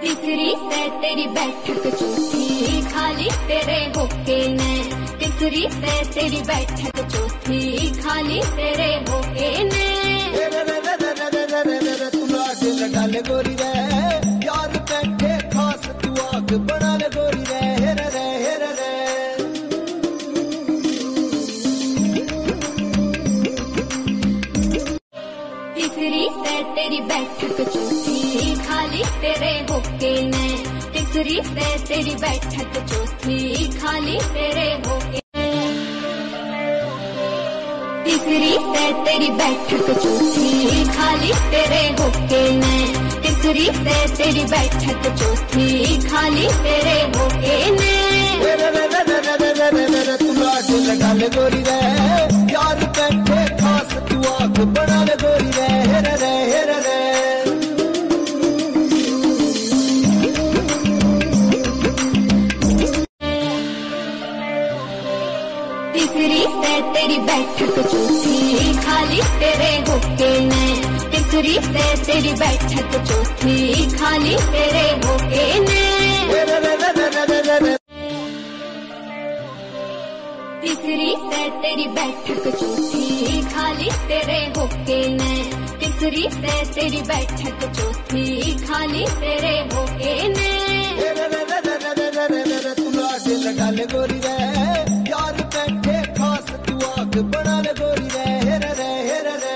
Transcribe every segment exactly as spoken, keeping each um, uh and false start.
तीसरी से तेरी बैठक चौथी खाली तेरे होके ने। तीसरी से तेरी बैठक चौथी खाली तेरे होके ने। तू लाड लगा ले गोरी रे यार बैठे खास तू आग बना ले गोरी रे हेर रे हेर रे। तीसरी से तेरी बैठक चौथी खाली तेरे होके ने। तीसरी से तेरी बैठक चौथी खाली तेरे होके। तीसरी से तेरी बैठक चौथी खाली तेरे होके ने। तीसरी से तेरी बैठक चौथी खाली तेरे होके ने। तू लाड लगा ले गोरी रे यार बैठे खास तू आग बना ले गोरी रे हेर रे हेर रे। तीसरी से तेरी बैठक चौथी खाली तेरे होके ने। तीसरी से तेरी बैठक चौथी खाली तेरे होके ने। तीसरी से तेरी बैठक चौथी खाली तेरे होके ने। तीसरी से तेरी बैठक चौथी खाली तेरे होके ने। तू लाड लगा ले गोरी रे यार बैठे खास तू आग बना ले गोरी रे हेर रे हेर रे।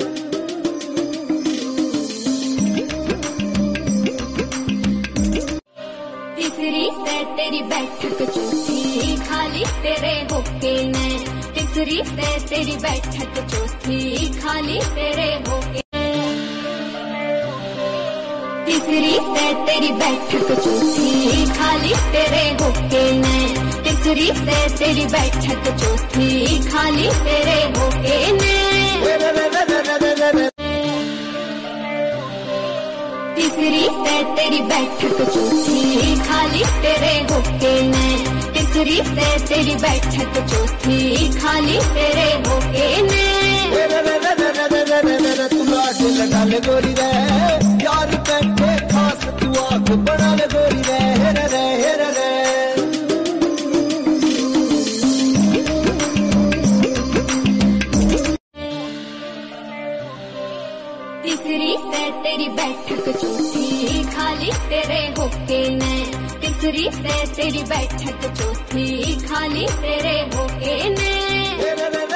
तीसरी से तेरी बैठक चौथी खाली तेरे होके ने। तीसरी से तेरी बैठक चौथी खाली तेरे होके। तीसरी से तेरी बैठक चौथी खाली तेरे होके ने। तीसरी से तेरी बैठक चौथी खाली तेरे होके ने। तीसरी से तेरी बैठक चौथी खाली तेरे होके ने। तीसरी से तेरी बैठक चौथी खाली तेरे होके ने। तू लाड लगा ले गोरी रे यार बैठे खास तू आग बना ले गोरी रे हेर रे हेर रे। तीसरी से तेरी बैठक चौथी खाली तेरे होके ने। तीसरी से तेरी बैठक चौथी खाली तेरे होके ने।